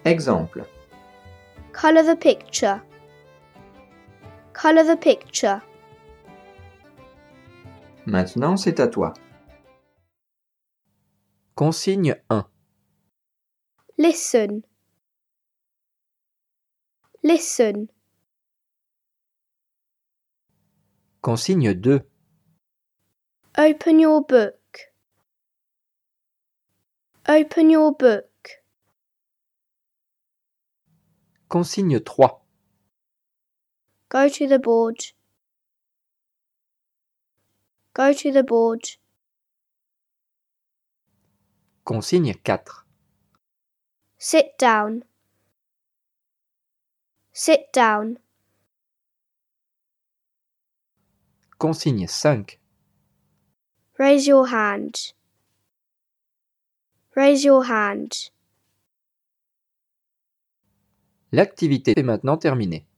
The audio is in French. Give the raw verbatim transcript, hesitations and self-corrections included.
Exemple. Colour the picture. Colour the picture. Maintenant, c'est à toi. Consigne un. Listen. Listen. Consigne deux. Open your book. Open your book. Consigne trois. Go to the board. Go to the board. Consigne quatre. Sit down. Sit down. Consigne cinq. Raise your hand. Raise your hand. L'activité est maintenant terminée.